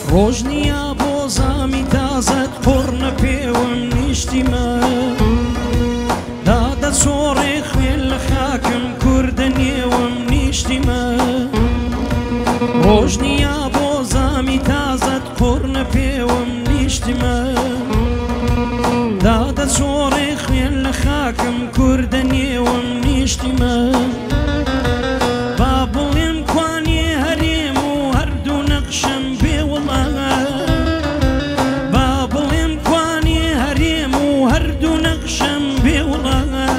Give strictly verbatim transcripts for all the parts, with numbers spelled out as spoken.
ڕۆژنیە بۆ زامی تازەت قڕنە پێوەم نیشتیمە دادە چۆڕێ خوێن لە خاکم کوردە نێوەم نیشتیمە ڕۆژنیە بۆ زامی تازەت قڕنە پێوەم نیشتیمە دادە چۆڕێ خوێن لە خاکم کوردە نێوەم نیشتیمە با بڵێم کوانێ هەرێم و هەردوو نەقشم بێوەڵە با بڵێم کوانێ هەرێم و هەردوو نەقشم بێوەڵە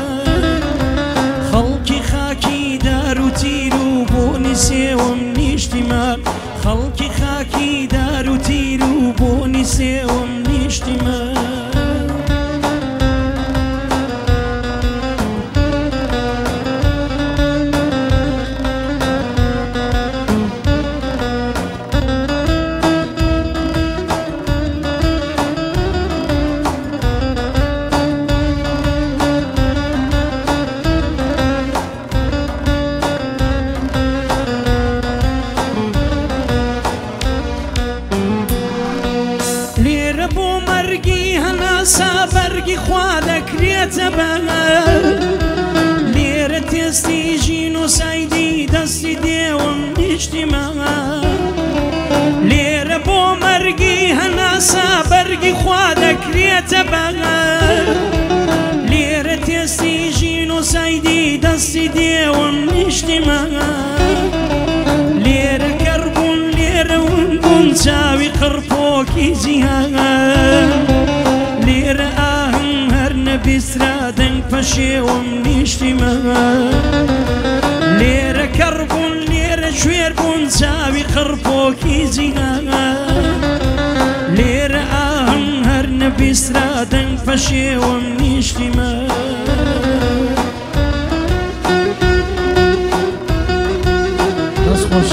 خەڵکی خاکی دار و تیر و بۆنی سێوەم نیشتیمە خەڵکی خاکی دار و تیر و بۆنی سێوەم نیشتیمە سابەرگی خوا دەکرێتە بەر لێرە تێستی ژین و سایدی دەستی دێوم نیشتیمە لێرە بۆ مەرگی هەنا سابەرگی خوا دەکرێتە بەر لێرە تێستی ژین و سایدی دەستی دێوم نیشتیمە لێرە کەڕبوون لێرە ون بوون چاوی قڕپۆکی جیهان لێرە ئاهەم هەر نەبیسترا دەنگ پەشێوەم نیشتیمە لێرە کەڕبوون لێرە کوێر بوون چاوی قڕپۆکی جیهان لێرە ئاهەم هەر نەبیسترا دەنگ پەشێوەم نیشتیمە دەست خۆش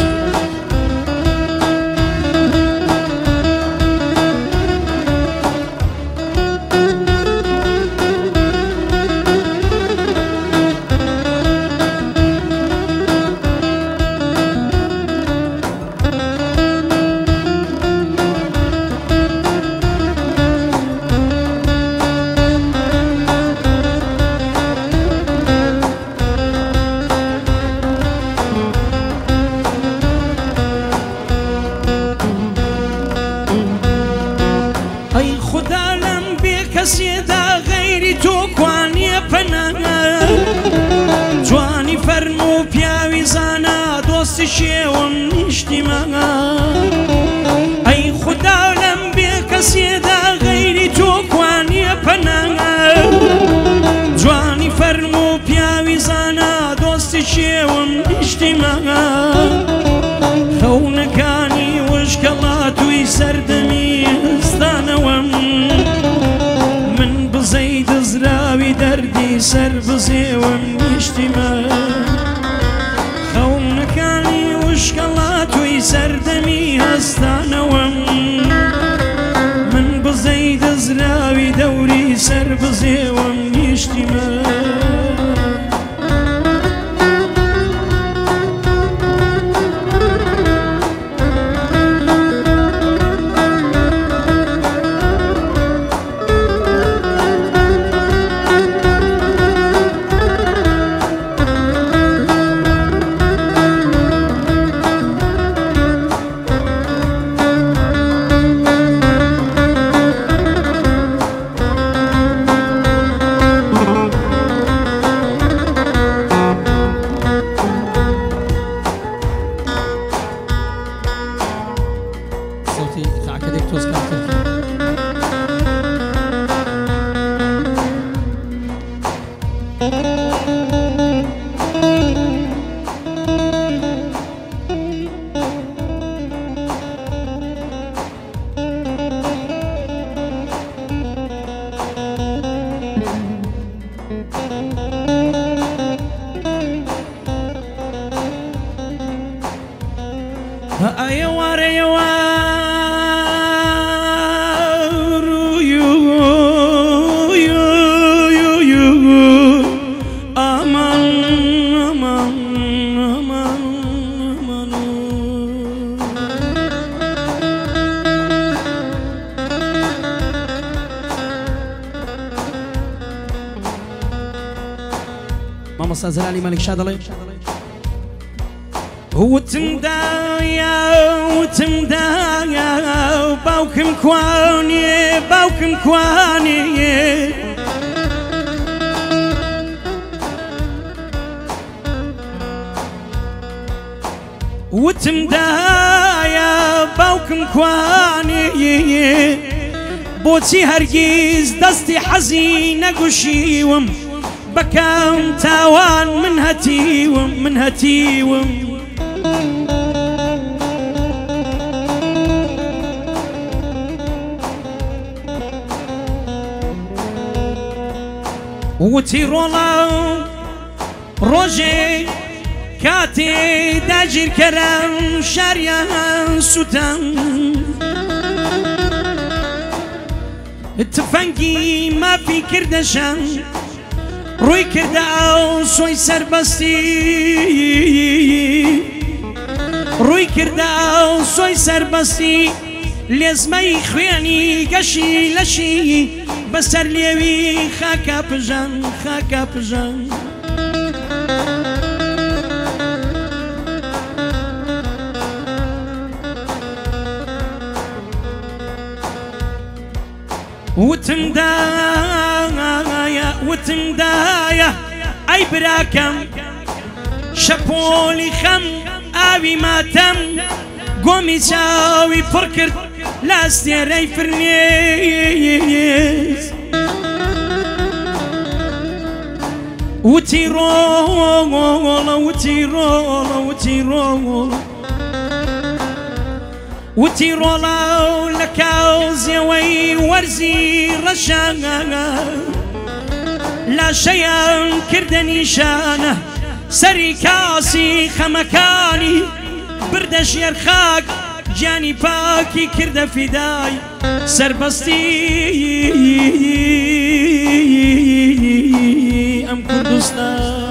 کەسێدا غەیری تۆ کوانیە پەنە جوانی فەرم و پیاوی زانا دۆستی شێوەم نیشتیمە ئەی خودا لەم بێ کەسێدا غەیری تۆ کوانیە پەنە جوانی فەرم و پیاوی زانا دۆستی شێوەم نیشتیمە خەونەکانی وشکەڵاتوی سەردەمی ئستانەوەم بزەی دزراوی دەردی سەر بزێوەم نیشتیمە خەونەکانی وشکەڵاتوی سەردەمی هەستانەوەم من بزەی دزراوی دەوری سەر بزێوەم نیشتیمە ئەیە وارەیەوە مامۆستا زەلالی مەلک شا دەڵێ وتمدایە وتمدایە باوکم کوانێ باوکم کوانێ وتمدایە باوکم کوانێ بۆچی هەرگیز دەستی حەزی نەگوشیوم بەکەم تاوان من هەتیوم من هەتیوم وتی ڕۆڵە ڕۆژێ کاتێ داگیرکەرم شاریان سوتەم تفەنگی مافی کردەشەم ڕووی کردە ئەو سۆی سەربەستی ڕووی کردە ئەو سۆی سەربەستی لێزمەی خوێنی گەشی لەشی بەسەر لێوی خاکە پژەن خاکە پژەن وتمدایە وتمدایە ئەی براکەم شەپۆلی خەم ئاوی ماتەم گۆمی چاوی پڕ کرد لاستێرەی فرمێز وتی ڕۆڵە وتی ڕۆڵە وتی ڕۆڵە وتی ڕۆڵە لە کاوزێوەی وەرزی ڕەشانە لاشەیان کردە نیشانە سەری کاسی خەمەکانی بردە ژێر خاک گیانی پاکی کردە فیدای سەربەستی ئەم کوردستانە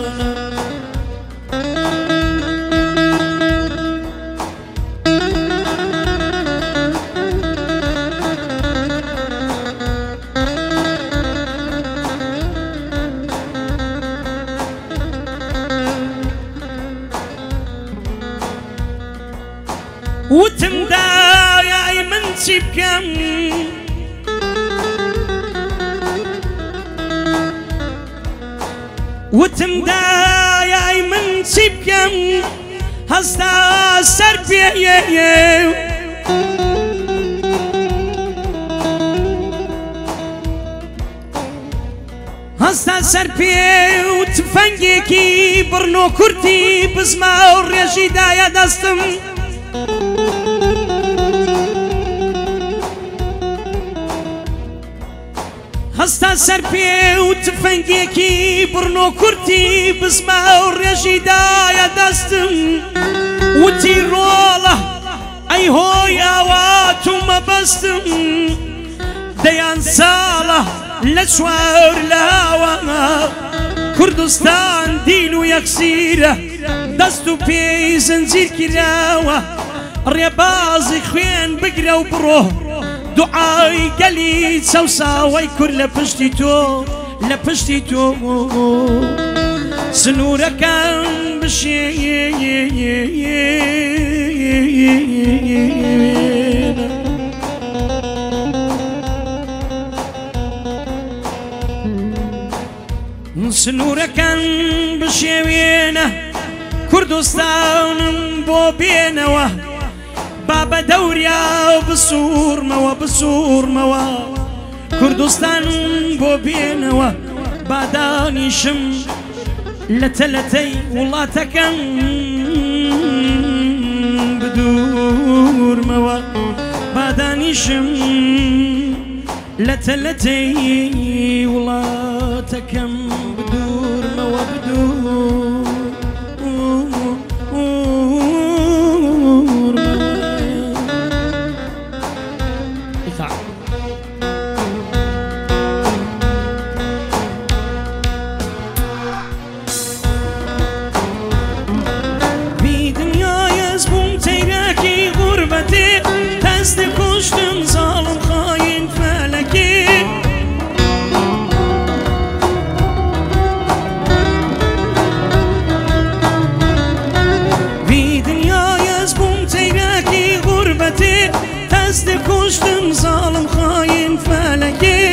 وتمدایە ئەی من چی بکەم وتمدایە ئەی من چی بکەم هەستا سەر پێیە هەستا سەر پێ و تفەنگێکی بڕنۆ کورتی بزما و ڕێژیدایە دەستم هەستا سەر پێ و تفەنگێکی بڕنۆ کورتی بزما و ڕێژیدایە دەستم وتی ڕۆڵە ئەی هۆی ئاوات و مەبەستم دەیان ساڵە لە چوار لاوە کوردستان دین و یەکسیرە دەست و پێی زنجیر کراوە ڕێبازی خوێن بگرە و بڕۆ دوعای گەلی چەوساوەی کورد لە پشتی تۆ لە پشتی تۆ سنوورەکان بشێنە سنوورەکان بشێوێنە کوردستانم بۆ بێنەوە بابە دەوریا و بسوورمەوە بسوورمەوە کوردستانم بۆ بێنەوە بادانیشم لە تەلەتەی وڵاتەکەم بدوورمەوە بادانیشم لە تەلەتەی وڵاتەکەم بدوورمەوە بدوور دست کشتم ظالم خاین فلکی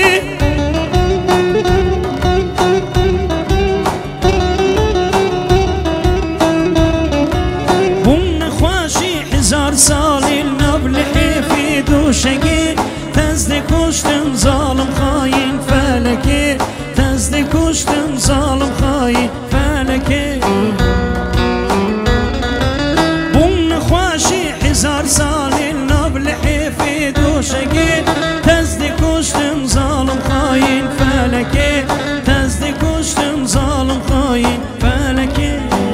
بون نخواشی هزار سالی نبل حیفی دوشگی دست کشتم ظالم خاین فلکی دست کشتم ظالم خاین فلکی بون نخواشی هزار سالی نبل حیفی دوشگی دست کشتم ظالم خاین فلکی دست کشتم ظالم خاین فلکی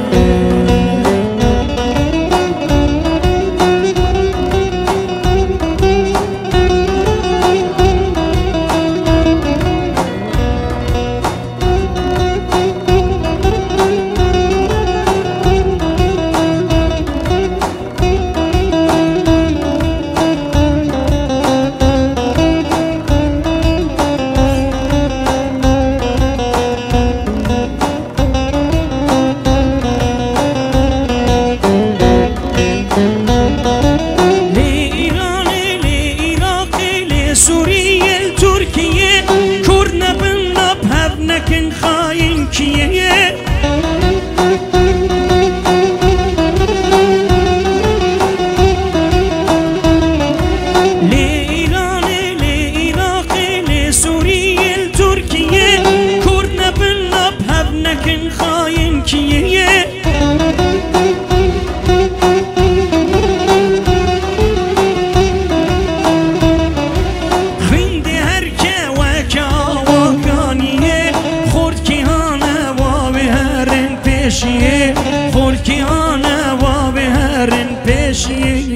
خورکی آنه و به هرن پیشیه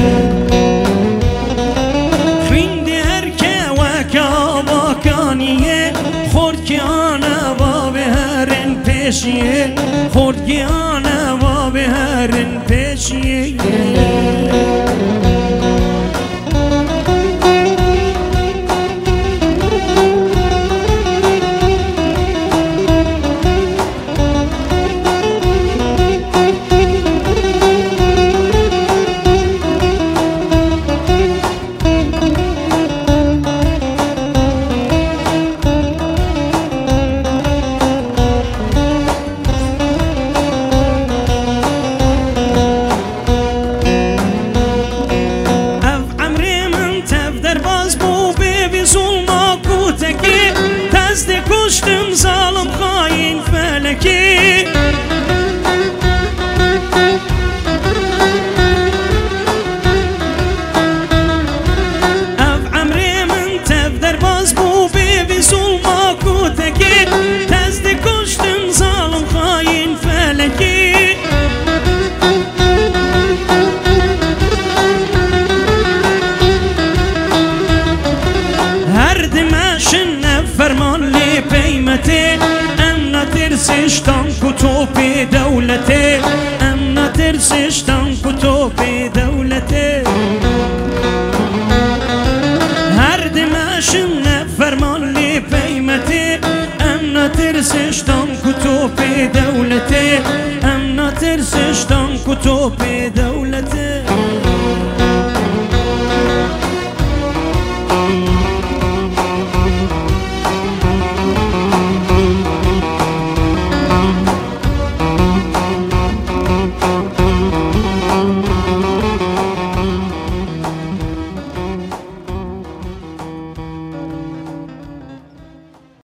خوینده هر که وکا واکانیه خورکی آنه و به هرن پیشیه خورکی آنه و به هرن پیشیه کشتم ظالم خاین فلکی اف عمری من تف در باز بو بیوی ظلما کودکی دست کشتم ظالم خاین فلکی هر دمشن فرمان لی پیمته ام نترسشتان کتوب دولته ام نترسشتان کتوب دولته هر دمشن فرمان لی پیمته ام نترسشتان کتوب دولته ام نترسشتان کتوب دولته